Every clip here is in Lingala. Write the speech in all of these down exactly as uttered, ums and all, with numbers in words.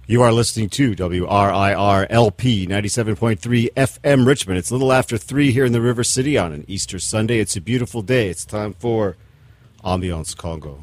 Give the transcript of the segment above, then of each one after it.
You are listening to W R I R L P ninety-seven point three F M Richmond. It's a little after three here in the River City on an Easter Sunday. It's a beautiful day. It's time for Ambiance Congo.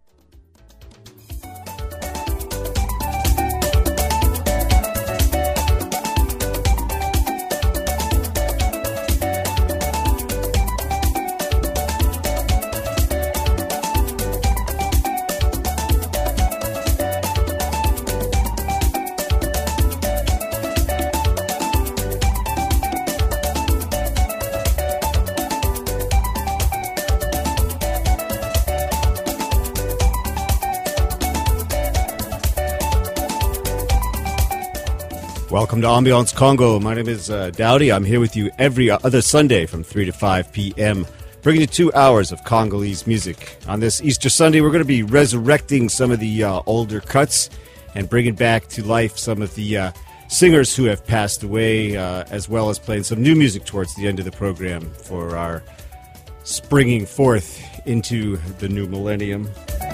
Welcome to Ambiance Congo. My name is uh, Dowdy. I'm here with you every other Sunday from three to five p.m., bringing you two hours of Congolese music. On this Easter Sunday, we're going to be resurrecting some of the uh, older cuts and bringing back to life some of the uh, singers who have passed away, uh, as well as playing some new music towards the end of the program for our springing forth into the new millennium.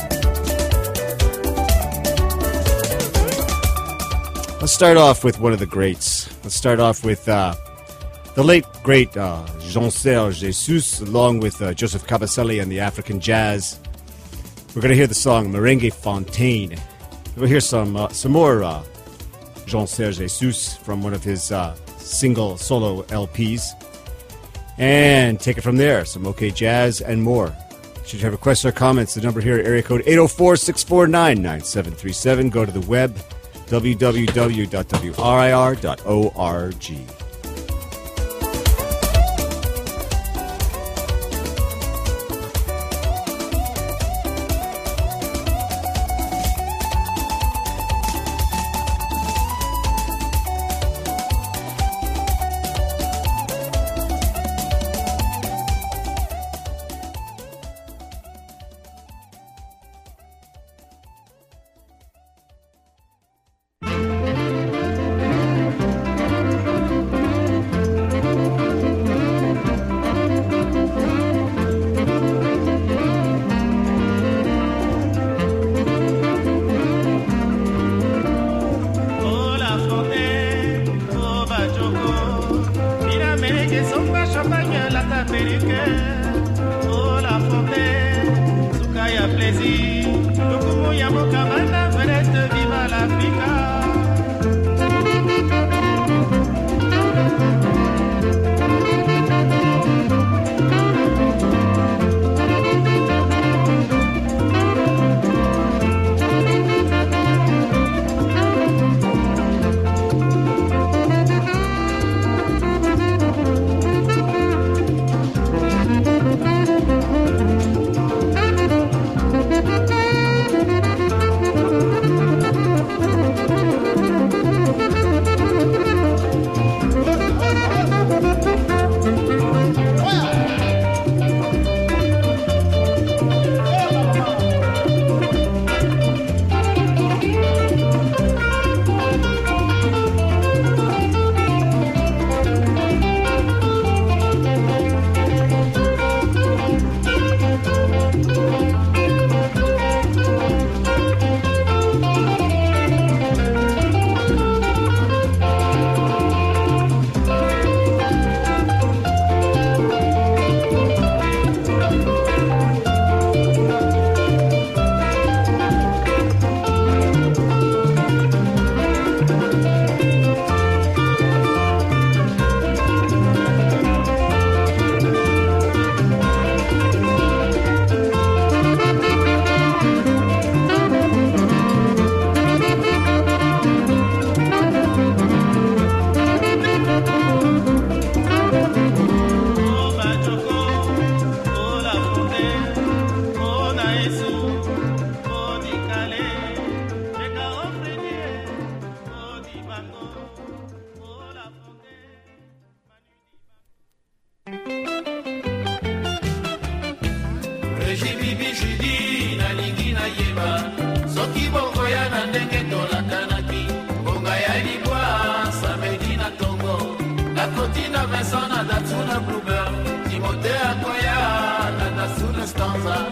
Let's start off with one of the greats. Let's start off with uh, the late, great uh, Jean-Serge Jesus, along with uh, Joseph Kabasele and the African Jazz. We're going to hear the song Merengue Fontaine. We'll hear some uh, some more uh, Jean-Serge Jesus from one of his uh, single solo L Ps. And take it from there. Some OK Jazz and more. Should you have requests or comments, the number here, area code eight oh four, six four nine, nine seven three seven. Go to the web, w w w dot w r i r dot org.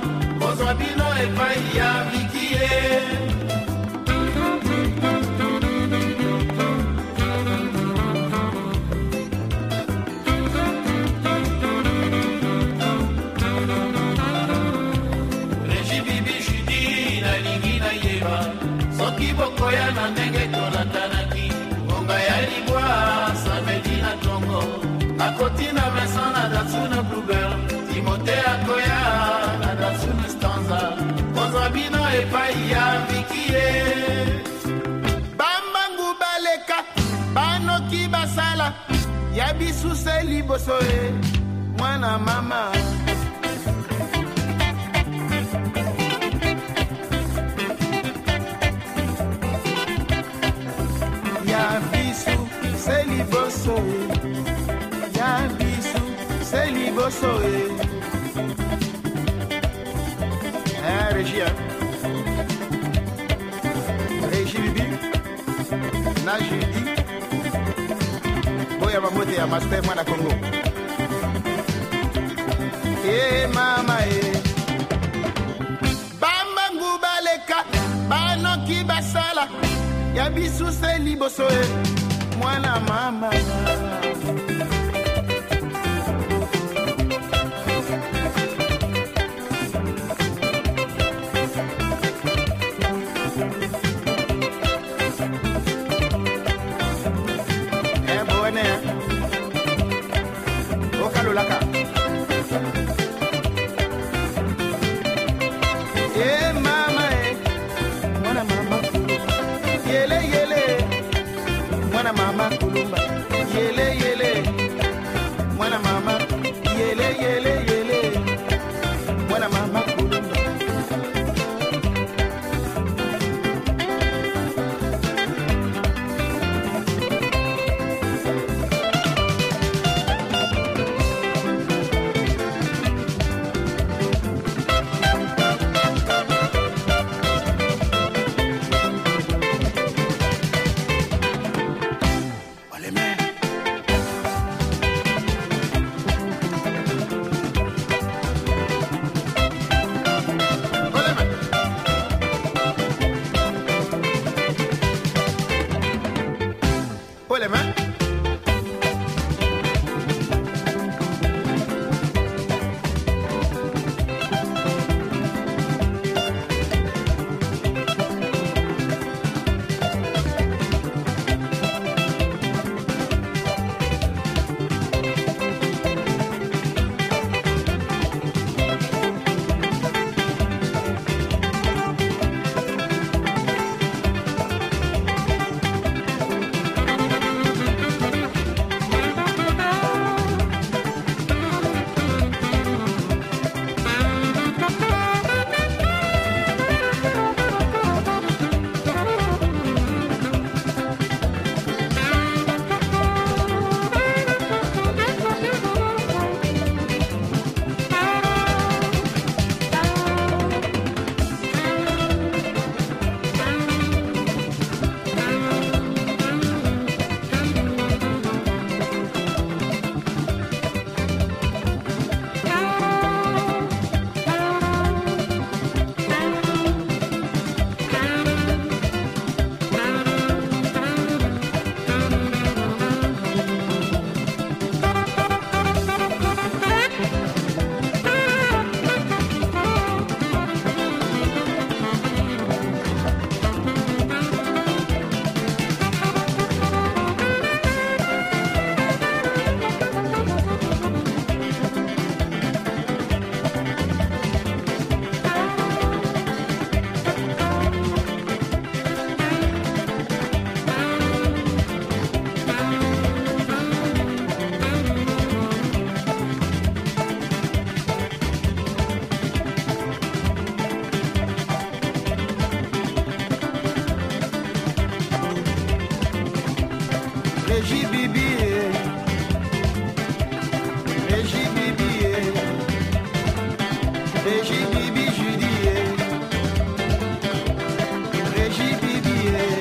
Ozwabino epai ya Vikie. bisu se liboso e mwana mama ya bisu se liboso e ya bisu se liboso e é regia regia bibi na jidi boya mamote ya master mwana Kongo eh mama eh bamba ngubaleka bano kibasala ya bisu se liboso e mwana mama eh bone okalulaka eh mama eh mwana mama yele yele mwana mama kulumba yele yele mwana mama yele yele yele mwana mama kulumba Regie Bibi, Regie Bibi, Regie Bibi Judy, Regie Bibi,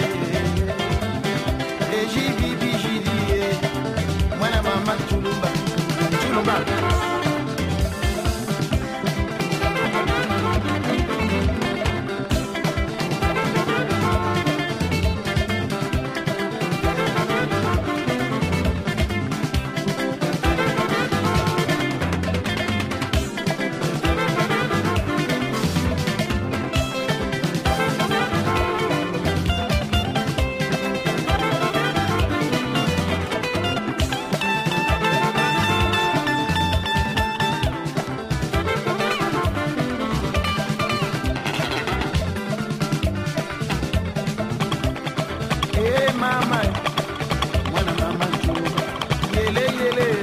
Regie Bibi Judy, mwana mama Tulumba, Tulumba. mama, mwana mama, yele yele.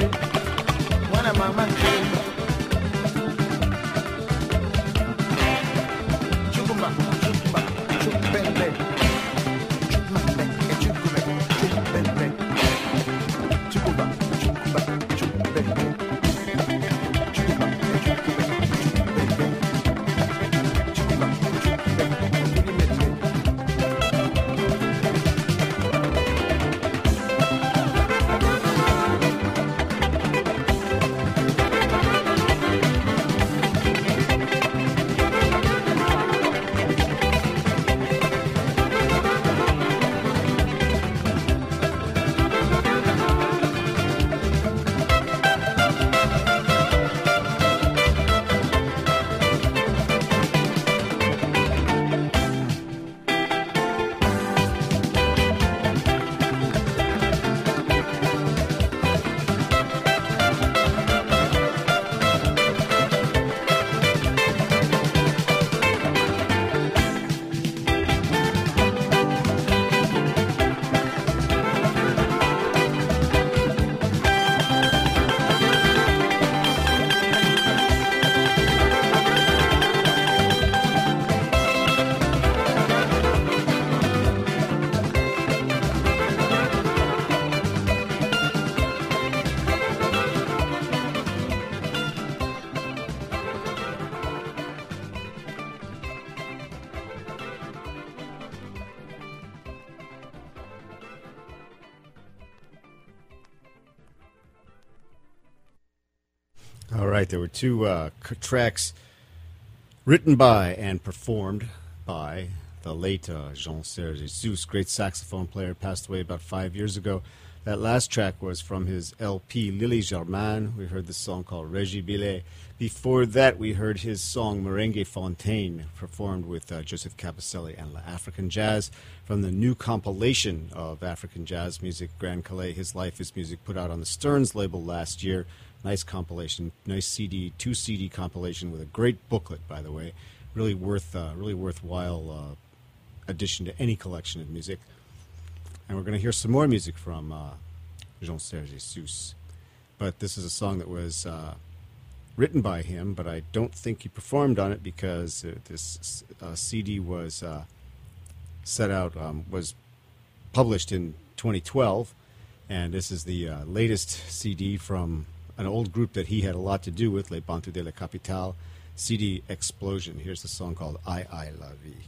All right, there were two uh, c- tracks written by and performed by the late uh, Jean-Serge Jesus, great saxophone player, passed away about five years ago. That last track was from his L P, Lily Germain. We heard the song called Régie Billet. Before that, we heard his song Merengue Fontaine, performed with uh, Joseph Caposelli and La African Jazz, from the new compilation of African jazz music, Grand Calais, His Life, His Music, put out on the Stearns label last year. Nice compilation, nice C D, two C D compilation with a great booklet, by the way. Really worth, uh, really worthwhile uh, addition to any collection of music. And we're going to hear some more music from uh, Jean-Serge Jesus. But this is a song that was uh, written by him, but I don't think he performed on it because uh, this uh, C D was uh, set out, um, was published in twenty twelve. And this is the uh, latest C D from an old group that he had a lot to do with, Les Bantus de la Capitale, C D Explosion. Here's the song called I I La Vie.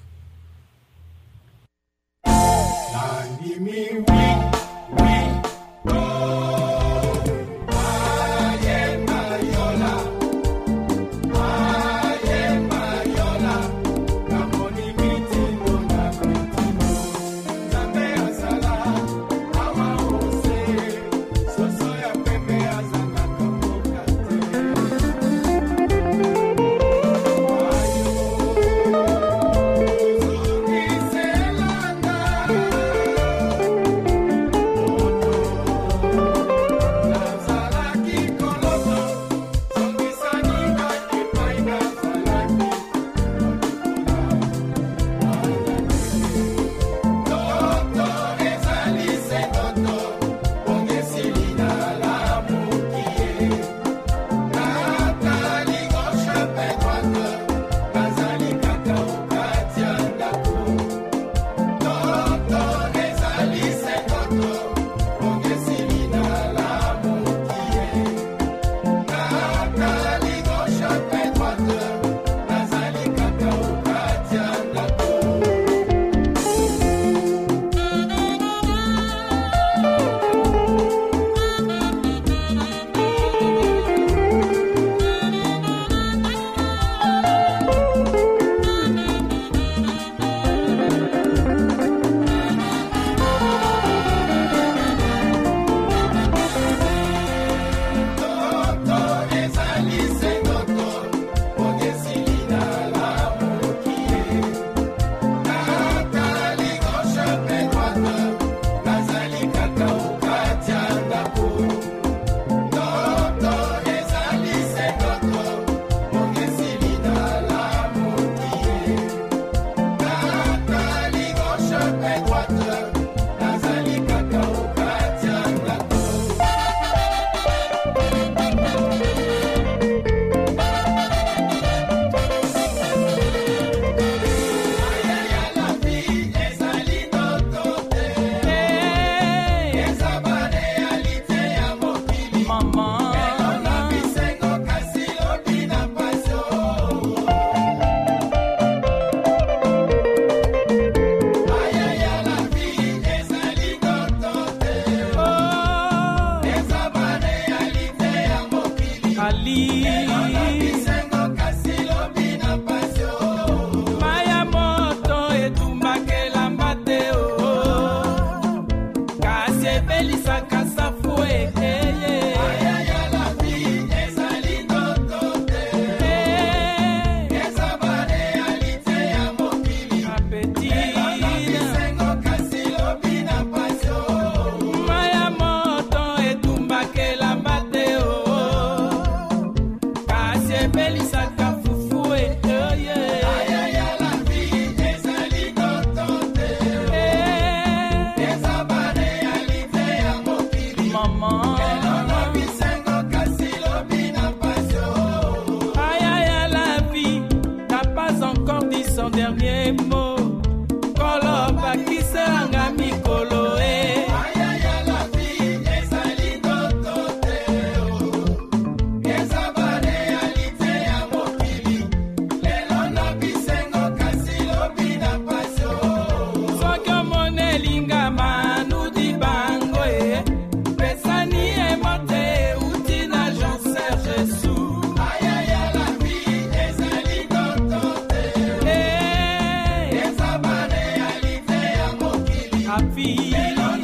avi.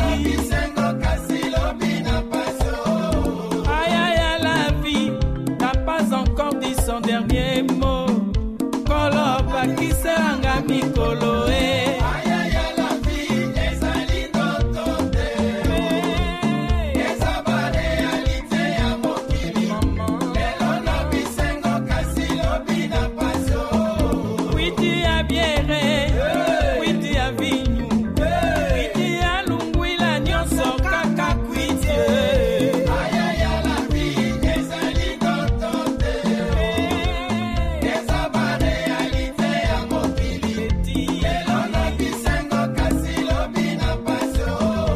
Aïe aïe à la vie, n'a pas encore dit son dernier mot. Koloba qui seranga mikolo eh. Aïe aïe à la vie, ezali totote. Ezaba réalité ya mokili. Lelo na bisengo kasi lobi na paso. Witi ya biere, witi ya vinyu, witi ya lungwila nyonso kaka kwiti. Aïe aïe à la vie, ezali totote. Ezaba réalité ya mokili. Lelo na bisengo kasi lobi na paso.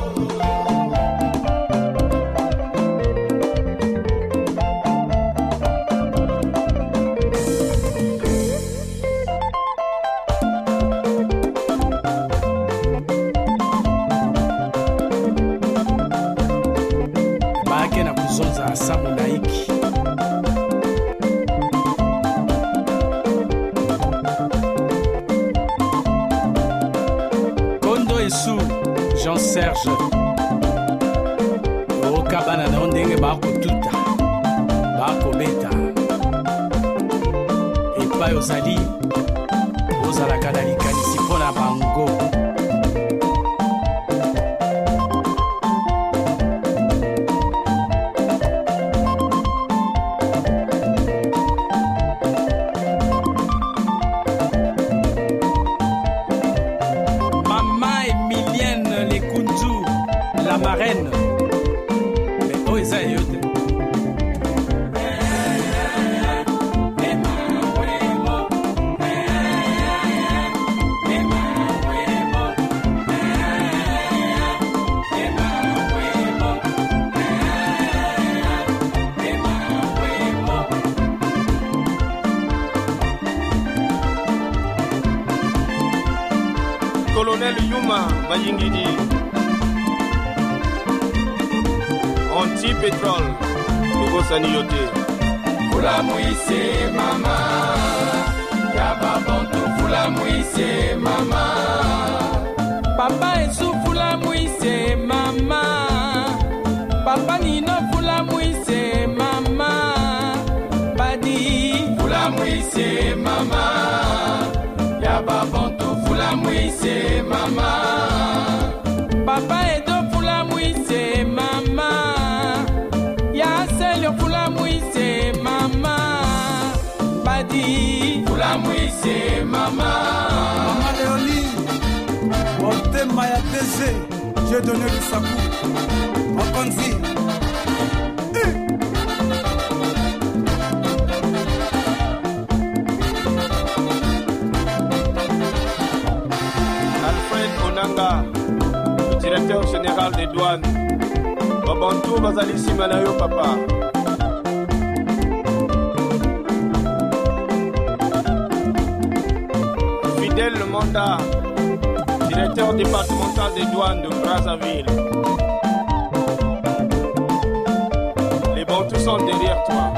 Baake na kuzonza samu na iki. Kondo Esu, Jean-Serge okabana na ndenge bakotuta bakobeta epai ozali ozalaka na likanisi mpo na bango. Mama Emilienne Lekunzu, la marraine. Mais oh, eza yote. Colonel Yuma Bayingidi, anti-pétrole, Togo Saniyote. Fula muise mama, yaba bantu fula muise mama. Papa Esu fula muise mama, Papa Nino fula muise mama. Badi fula muise mama, yaba bantu fula muise mama. Papa Edo fula muise mama, ya selio fula muise mama. Badi fula muise mama. Maman Léonie, Motema ya D G, j'ai donné le sakou. Mokonzi. Alfred Onanga, le directeur général des douanes. Babantou Bazali Simanayo Papa. Fidèle le mandat, directeur départemental des douanes de Brazzaville. Les Bantous sont derrière toi.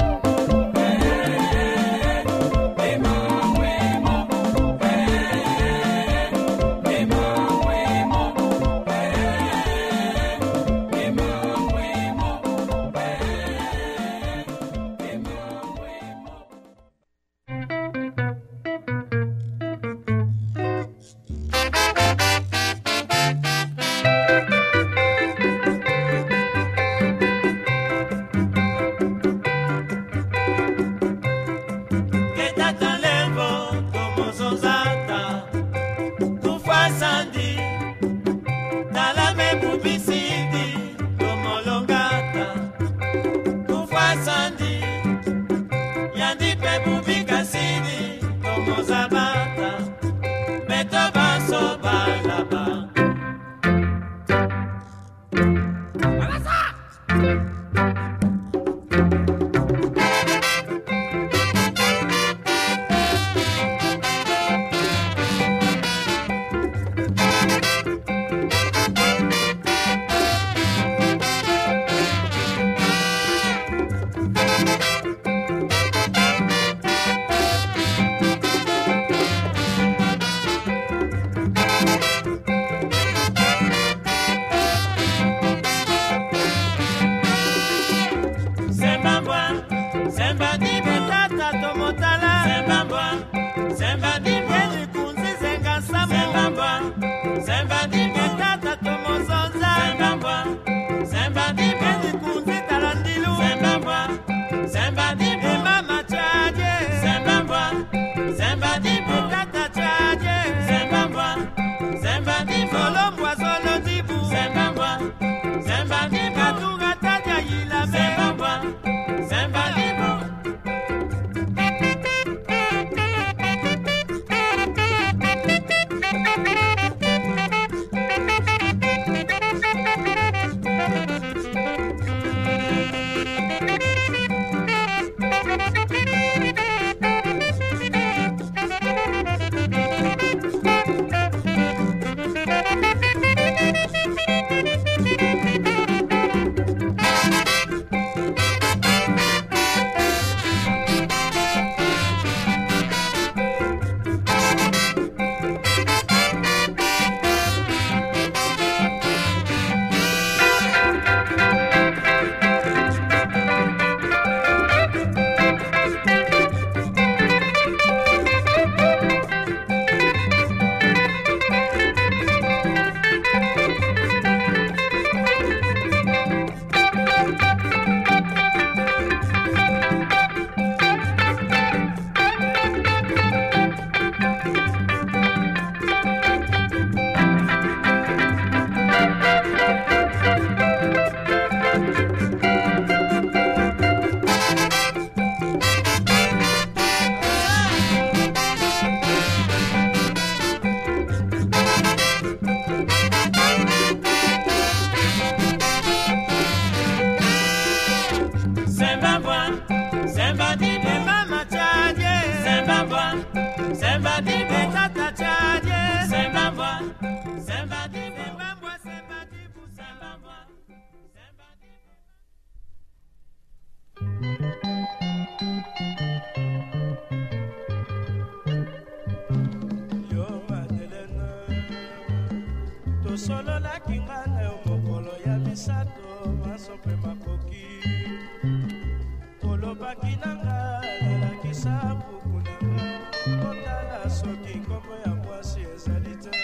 tosololaki nga na yo mokolo ya misato maso mpe makoki kolobaki na nga nalakisa buku na nga kotala soki nkombo ya mwasi ezali te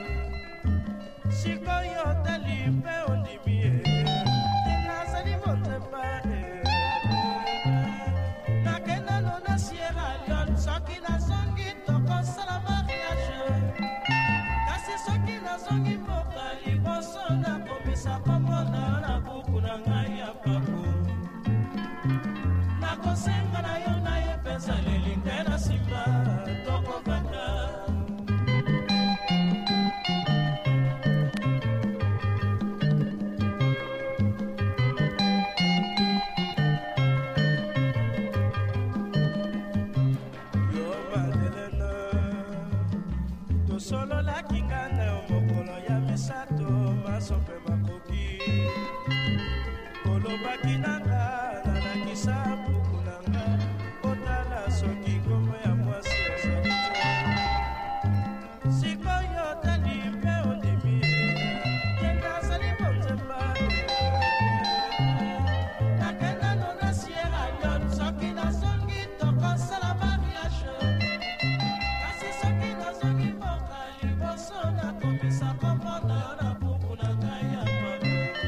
sikoyo otali mpe ondimi ye nazali motema nakendano na Sierra Leone soki nazongi tokosala mariage kasi soki nazongi mboka liboso nakomisa komona na buku na ngai ya papo nakosenga na yo na ye mpenza leli nde na nsima tokovanda yo Madelena tosololaki nga na yo mokolo ya misato maso mpe makoki kolobaki na nga nalakisa buku na nga kotala soki nkombo ya mwasi ezali te sikoyo otali mpe ondimi kende azali motema nakendano na Sierra Leone soki nazongi tokosala mariage kasi soki nazongi mboka liboso nakomisa kombo na yo na buku na ngai ya papo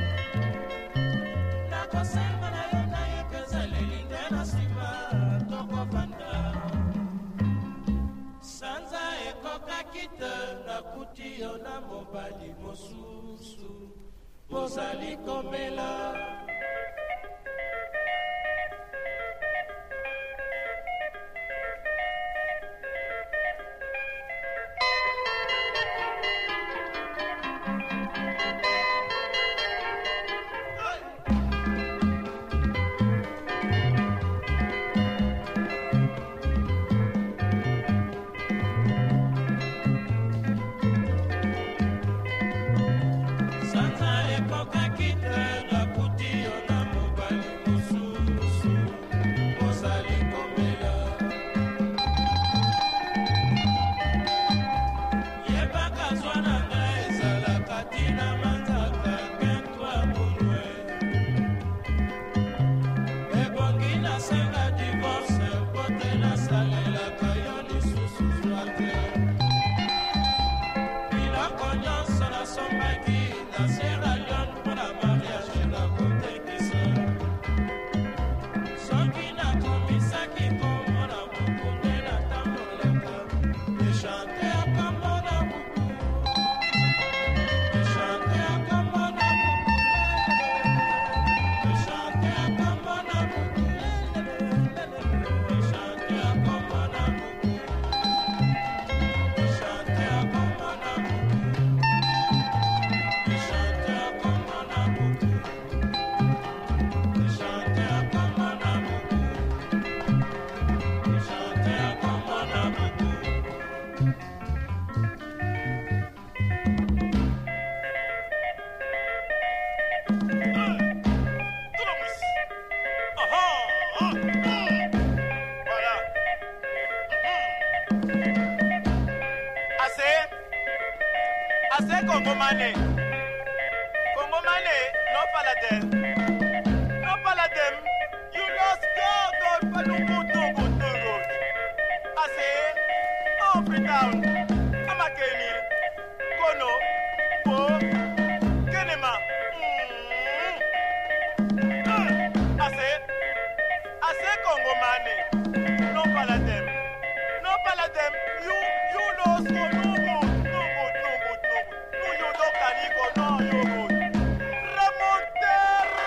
nakosenga na yo na ye mpenza leli nde na nsima tokovanda sanza ekokaki te nakuti yo na mobali mosusu bozali komela sanza ekokaki te nakuti yo na mobali mosusu bozali komela yebaka zwa na ngai ezalaka tina manzaka kentwa bonwe ebongi nasenga divorce po te nasalelaka yo lisusu zwa te biloko nyonso nasombaki na Sierra Leone mpona mariage nakotekisa soki nakomisaki kombo na buku nde natambolaka echante ya kombo na buku echante ya kombo na buku echante ya kombo na buku echante ya kombo na buku echante ya kombo na buku Ase Kongomane, Kongomane, no paladin, no paladin. You lost God, God, but no good, no good, no good. Ase, up and down, Amakeni, Kono, Po, Kenema. Ase, Ase Kongomane, no paladin, no paladin. You, you lost God, no good. No, you don't can go, no, you good. Remonter,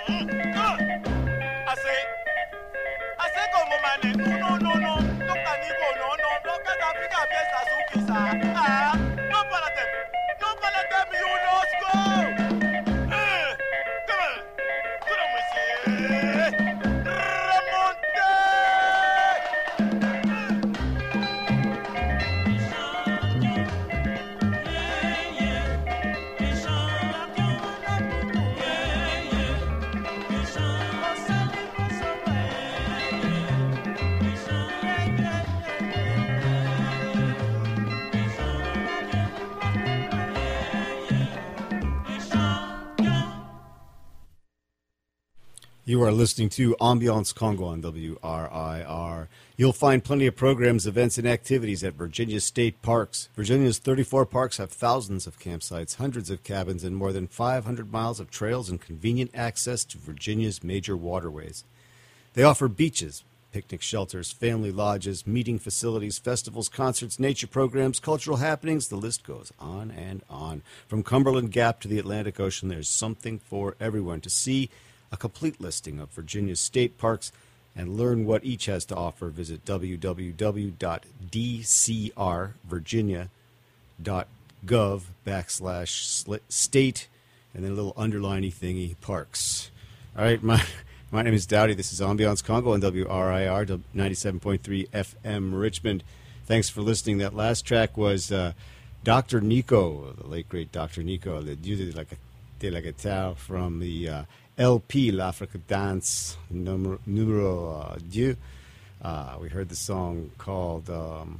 Ase, ase como mane, no, no, no, no canigo, no, no, no cada pica pieza su pizza. Ah, no para them, no para them, you lost go. Eh, come on, come on, monsieur. Remonte. You are listening to Ambiance Congo on W R I R. You'll find plenty of programs, events, and activities at Virginia State Parks. Virginia's thirty-four parks have thousands of campsites, hundreds of cabins, and more than five hundred miles of trails and convenient access to Virginia's major waterways. They offer beaches, picnic shelters, family lodges, meeting facilities, festivals, concerts, nature programs, cultural happenings. The list goes on and on. From Cumberland Gap to the Atlantic Ocean, there's something for everyone. To see a complete listing of Virginia's state parks and learn what each has to offer, visit w w w dot d c r virginia dot gov backslash state and then a little underliney thingy parks. All right, my my name is Dowdy. This is Ambiance Congo on W R I R ninety-seven point three F M Richmond. Thanks for listening. That last track was uh, Doctor Nico, the late great Doctor Nico, le dieu de la, de la guitare from the uh, L P, L'Africa Dance, numero, numero uh, deux. Uh, we heard the song called um,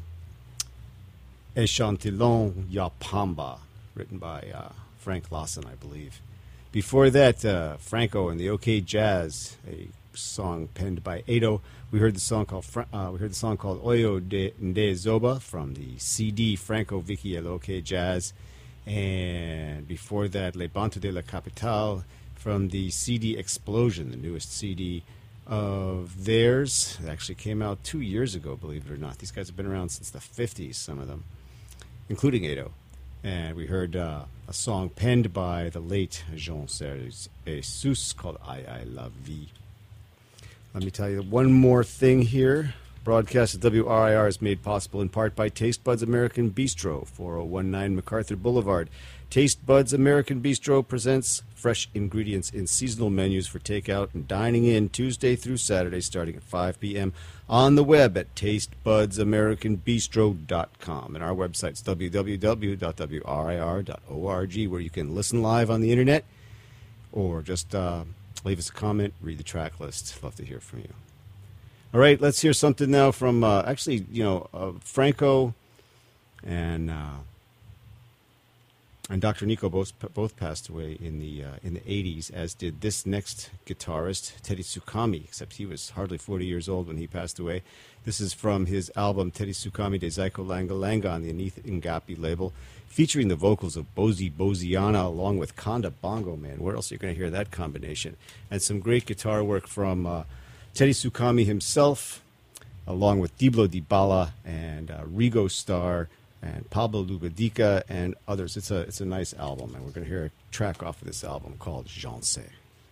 Echantillon Ya Pamba, written by uh, Frank Lawson, I believe. Before that, uh, Franco and the OK Jazz, a song penned by Ado. We heard the song called uh, we heard the song called Oyo de Nde Zoba from the C D Franco Vicky El OK Jazz, and before that, Le Banto de la Capitale from the C D Explosion, the newest C D of theirs. It actually came out two years ago, believe it or not. These guys have been around since the fifties, some of them, including Ado. And we heard uh, a song penned by the late Jean-Serge Jesus called I I La Vie. Let me tell you one more thing here. Broadcast at W R I R is made possible in part by Taste Buds American Bistro, four oh one nine MacArthur Boulevard. Taste Buds American Bistro presents fresh ingredients in seasonal menus for takeout and dining in Tuesday through Saturday starting at five p.m. on the web at taste buds american bistro dot com. And our website's w w w dot w r i r dot org, where you can listen live on the internet or just uh, leave us a comment, read the track list. Love to hear from you. All right, let's hear something now from, uh, actually, you know, uh, Franco and uh, and Doctor Nico both both passed away in the uh, in the eighties, as did this next guitarist, Teddy Tsukami, except he was hardly forty years old when he passed away. This is from his album Teddy Tsukami de Zaiko Langa Langa on the Anith Ngapi label, featuring the vocals of Bozi Boziana along with Konda Bongo Man. Where else are you going to hear that combination? And some great guitar work from Uh, Teddy Tsukami himself, along with Diblo Dibala and uh, Rigo Starr and Pablo Lubadica and others. It's a it's a nice album, and we're going to hear a track off of this album called J'en sais.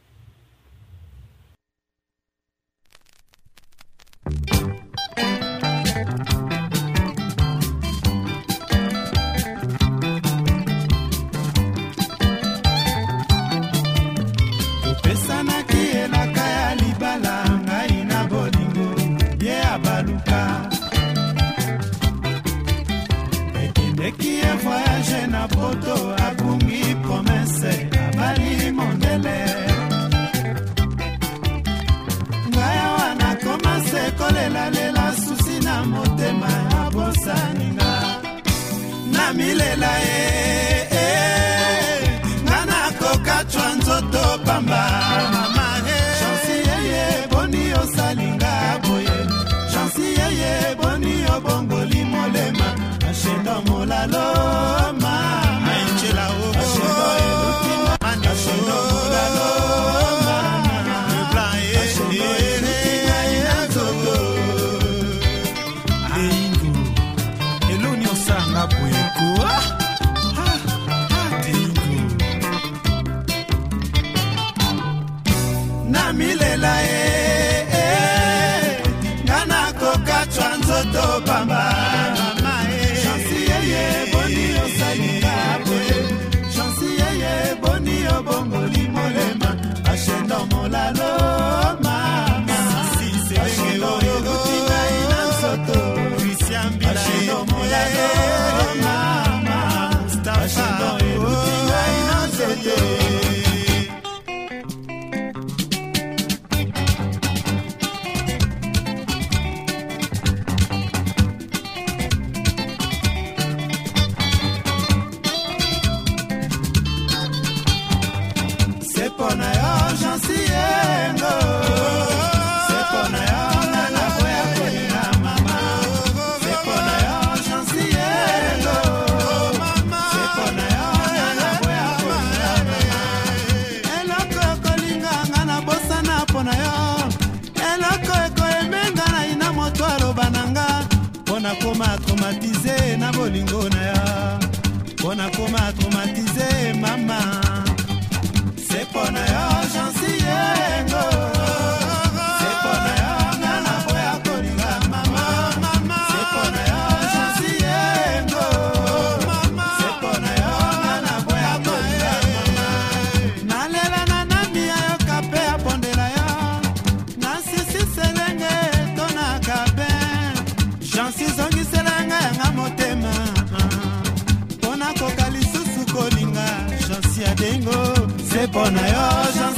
Poto akungi promesse abali mondele ngaya wana komase kolela lela susi na motema abosaninga na milela e e ngana koka twanzoto pamba mama he chansi yeye boni osalinga boye chansi yeye boni obongoli molema ashendo molalo na milela e e ngana koka chanzoto pamba mama e chansi ye boni osalinga bwe chansi ye boni obongoli molema ashendo molalo mama si selenge oyo tina ina soto Christian Bila ashendo molalo mama ashendo oyo tina ina soto Koma traumatisé na bolingo na ya Pona koma traumatisé mama C'est pona yo chansi yengo C'est pona yo ngana boya kolinga mama C'est pona yo chansi yengo C'est pona yo ngana boya kolinga mama Nalela na nami ya yo kape ya pondela yo Nasisi selenge tona kape Chansi zongi selanga yanga motema Pona koka lisusu kolinga Chansi ya dengo Se pona yo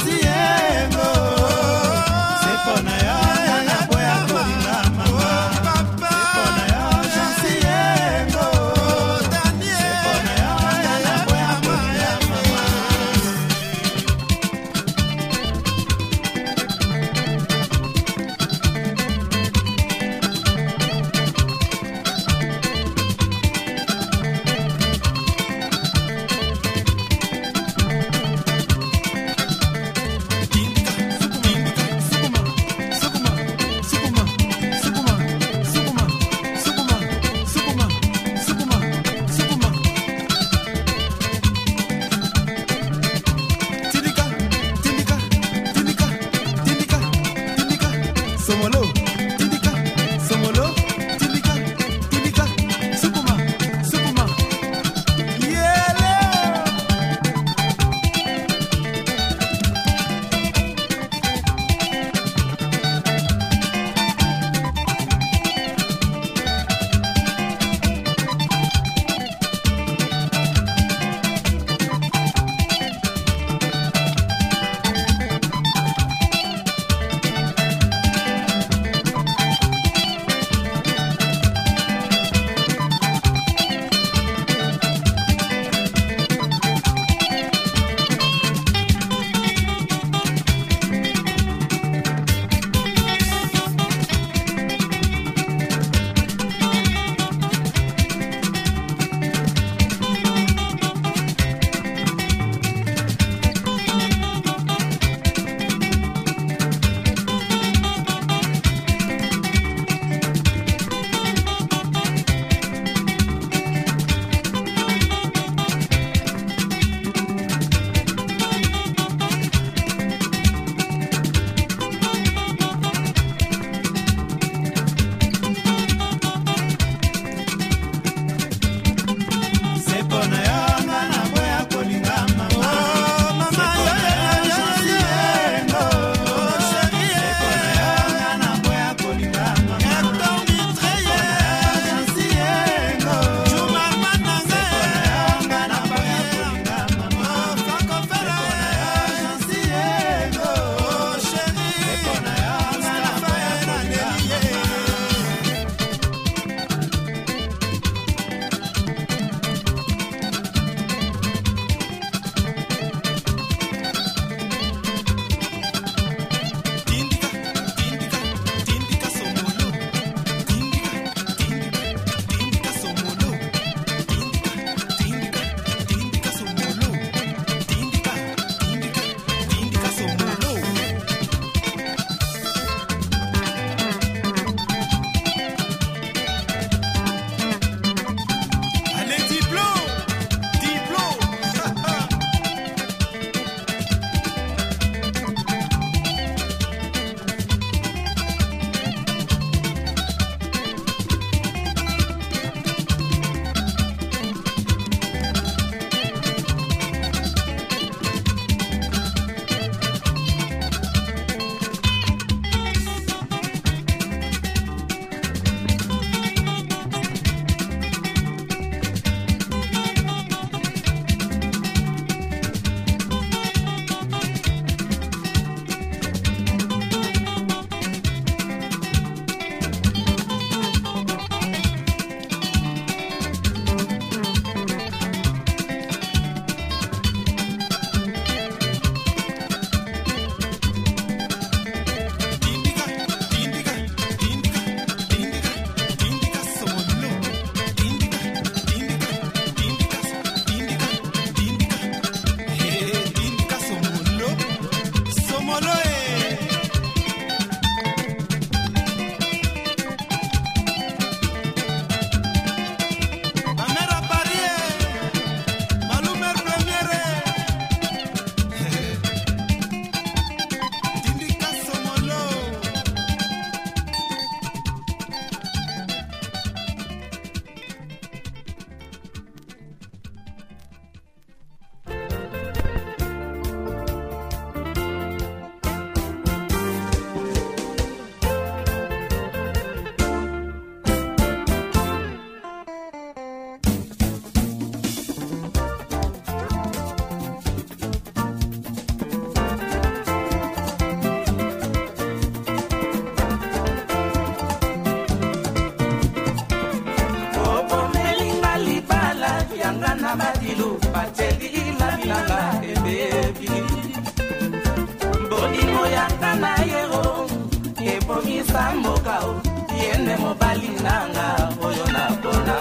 mboka yende mobali nanga oyo napona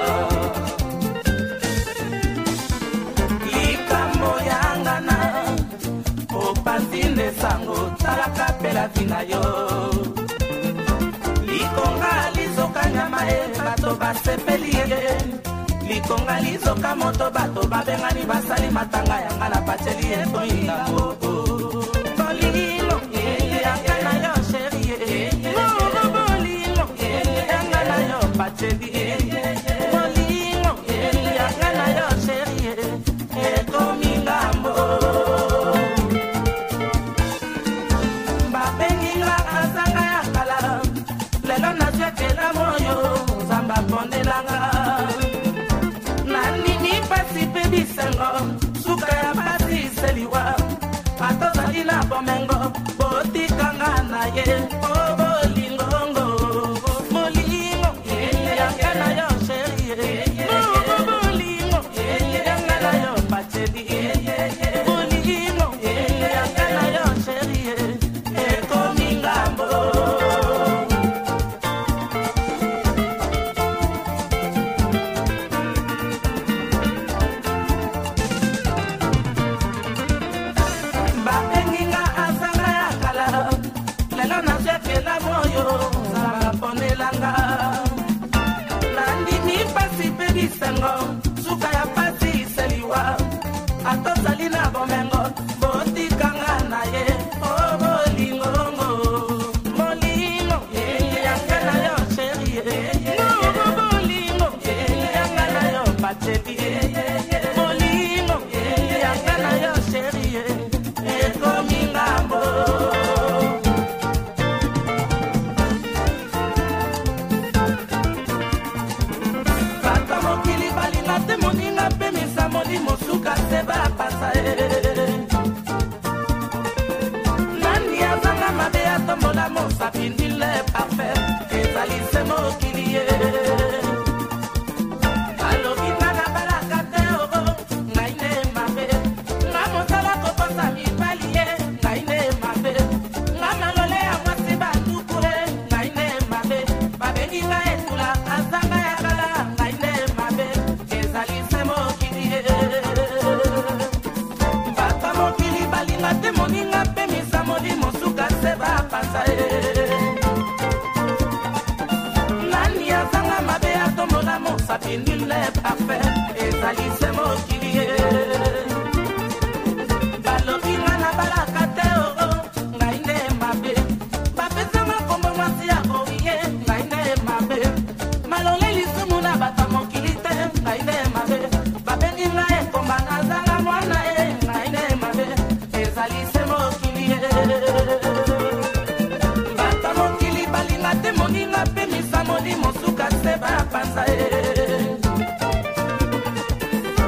likambo yangana opasinde sango talaka pela vina yo likonga lizoka nyama e bato basepeli ye likonga lizoka moto bato babengani basali matanga yanga na pacheli etoyinga moko bolilo yangana yo sheri bolilo yangana yo pacheli bolilo yangana yo sheri etomingambo babenginga azanga ya kala lelo nazwekela moyo zamba pondelanga nanini pasi pe bisengo suka ya pasi seliwa atozali na bomengo botikanga na ye o bolingongo molingo yangana yo sheri molingo yangana yo pacheli molingo yangana yo sheri ekomingambo suka ya pasi seliwa atozali na bomengo botikanga na ye o bolingongo molingo yangana yo sheri molingo yangana yo pacheli molingo yangana yo sheri ekomingambo moninga pe misa molimo suka seba pasa e nani azanga mabe atombola mosapindile parfait ezali se mokili ye alobi nanga balaka te oro ngai ne mabe nga mosala kokosa mibali ye ngai ne mabe nga malole ya mwasi banduku e ngai ne mabe babengi nga etula azanga ya kala ngai ne mabe bata mokili balinga te moninga pe misa molimo suka seba pasa e nani azanga mabe atombola mosapindile parfait ezali se mokili ye balobi nga na balaka te oro ngai nde mabe bapesanga kombo mwasi ya orie ngai nde mabe malole lisumu na bata mokili te ngai nde mabe babengi nga ekomba nazanga mwana e ngai nde mabe ezali se mokili ye bata mokili balinga te moninga pe misa molimo suka se bapanza e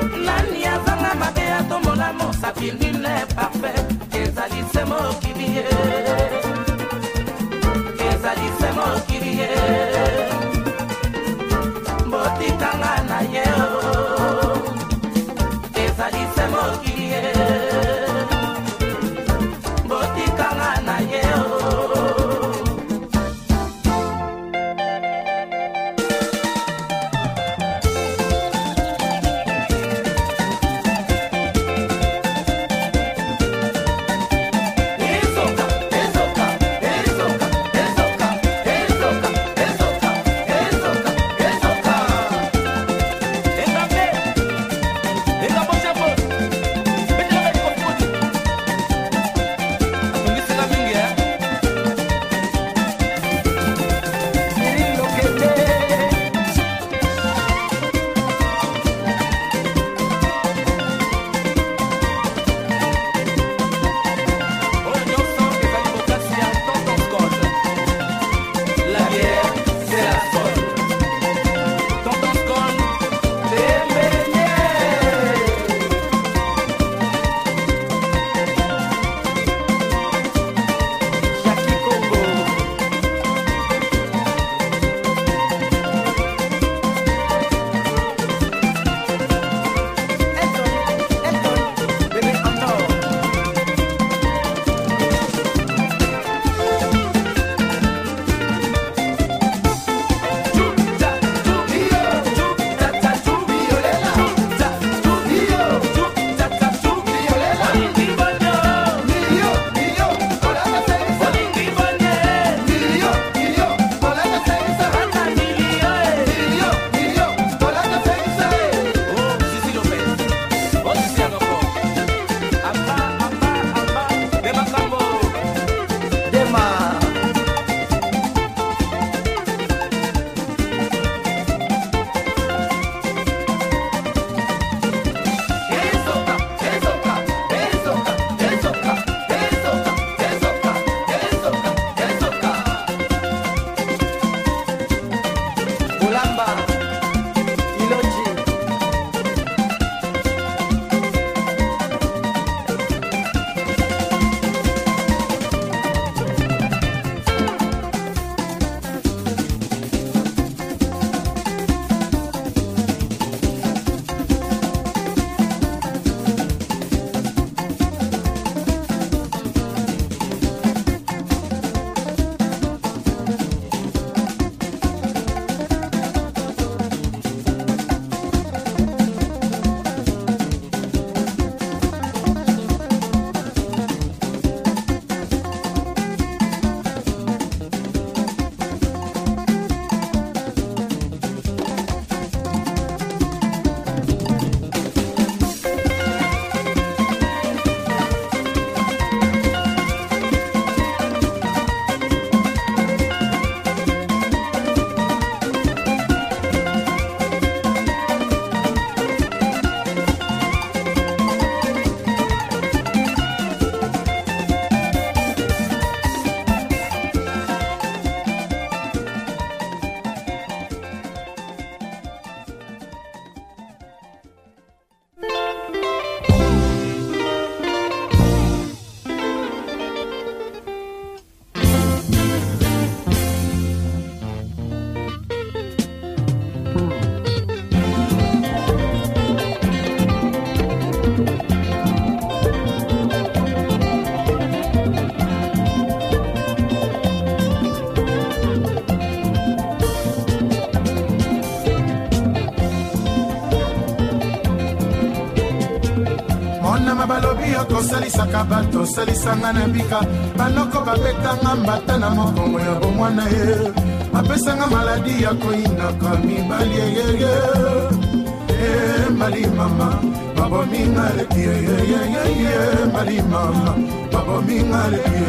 kosalisaka bato salisanga na bika banoko babetanga mbata na mokongo ya bomwana ye apesanga maladi ya koyinaka mibali yeyeye mbali mama babominga leki yeyeyeye mbali mama babominga leki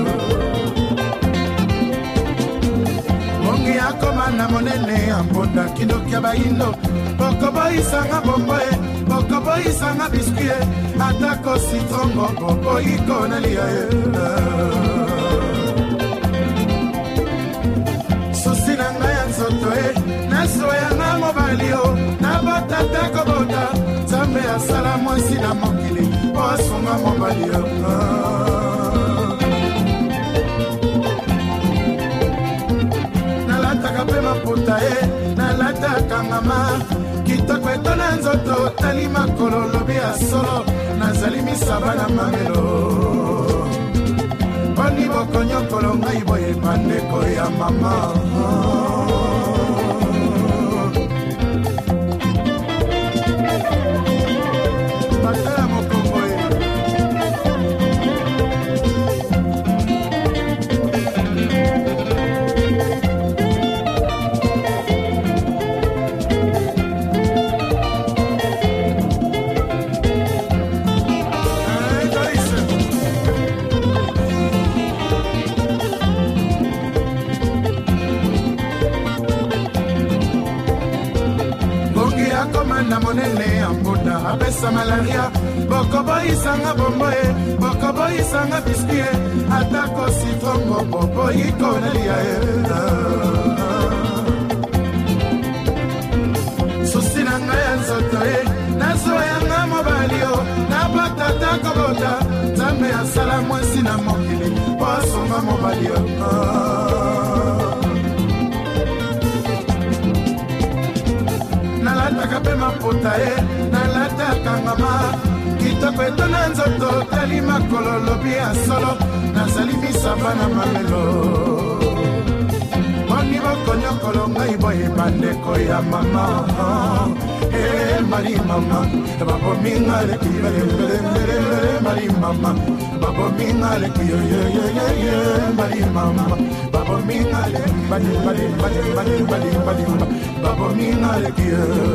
mongi akomana monene ya mbonda kindoki ya bayindo bokoboyisanga bomboye bokoboyisanga biskuye atako citrongo boboyiko na lia ye susi na ngai ya nzoto e nasoyanga mobali o nabatata kobota nzambe asala mwasi na mokili po asunga mobali o nalataka mpe maputa e nalataka ngama kitoko etona nzoto tali makolo lobi ya solo nazali misaba na mamelo poni bokonyokolo ngai boye bandeko ya mama batala mokongo e na monene ya mbunda apesa malaria bokoboyisanga bomboye bokoboyisanga biskuye atako citrongo boboyiko na lia ye susi na ngai ya nzoto e nazoyanga mobali o nabatata kobota nzambe asala mwasi na mokili po asunga mobali o nalataka mpe maputa e nalataka ngama kitoko etona nzoto tali makolo lobi ya solo nazali misaba na mamelo boni bokonyokolo ngai boye bandeko ya mama e mari mama babominga leki belembelembele mari mama babominga leki yeyeyeye mari mama babominga leki bali bali bali bali bali bali babominga leki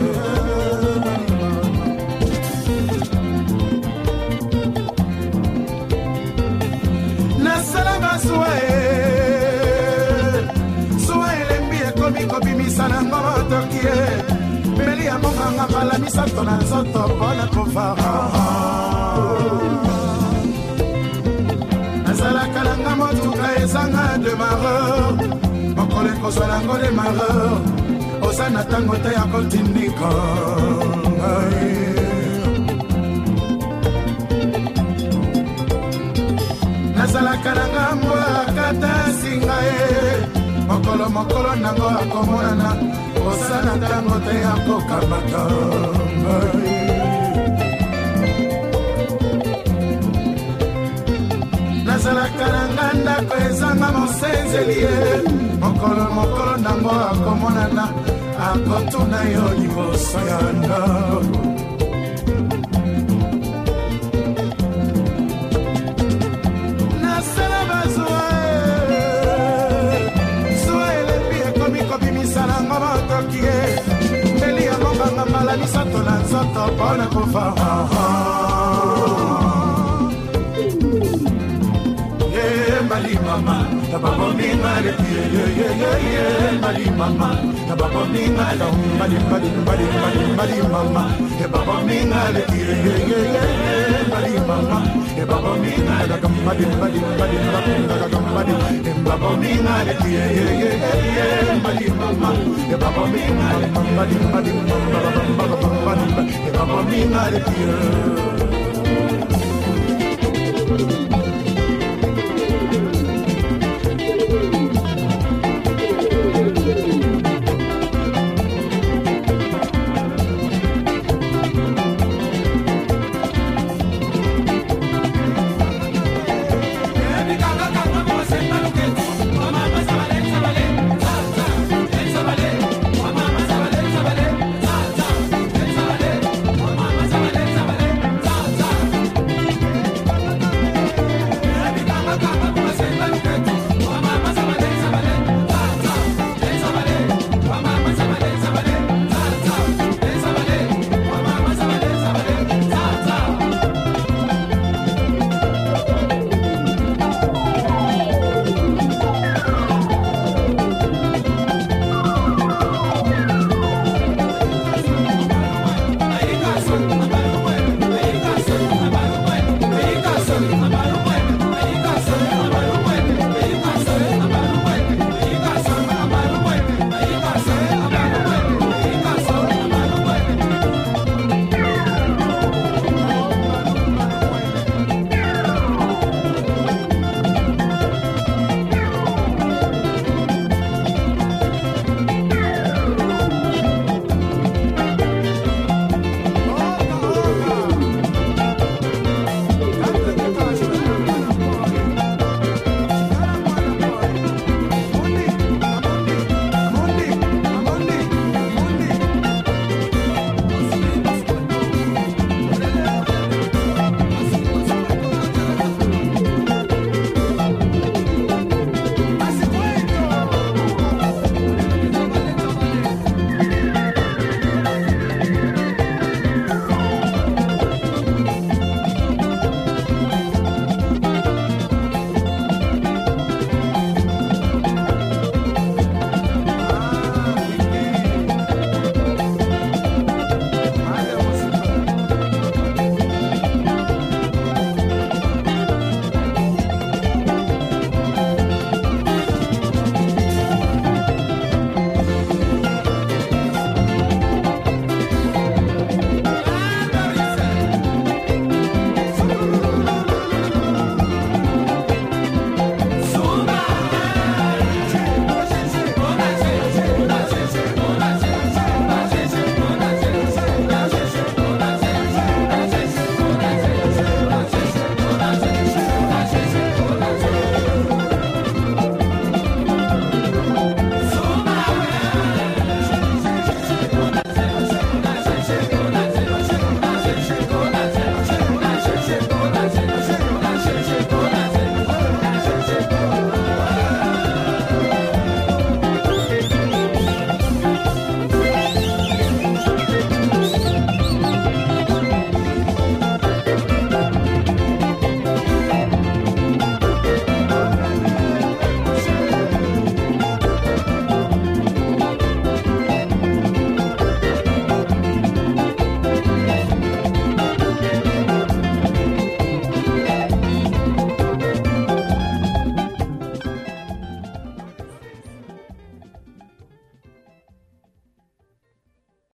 nasala baswa e swa elembi ekomi kobimisa na ngoma tokie mbeli ya monganga mbala misato na nzoto mpona kofara nazalaka nanga motuka ezanga demareur mokolo ekozwa nango demareur oza na ntango te ya kotindika nazalaka nanga mbwa kata singa e mokolo mokolo nango akomonana oza na ntango te ya kokamata nazalaka nanga ndako ezanga mosenzeli e mokolo mokolo nango akomonana akotuna yo liboso ya ndako nasala bazwa zwa elembi ekomi kobimisa nango motoki e mbeli ya monganga mbala misato na nzoto mpona kofara Mali mama, tababo minga le ye ye ye ye ye Mali mama, tababo minga le Mali Mali Mali Mali Mali mama, tababo minga le ye ye ye ye Mali mama, tababo minga le Mali Mali Mali Mali Mali tababo minga le ye ye ye ye Mali mama, tababo minga le Mali Mali Mali Mali tababo minga le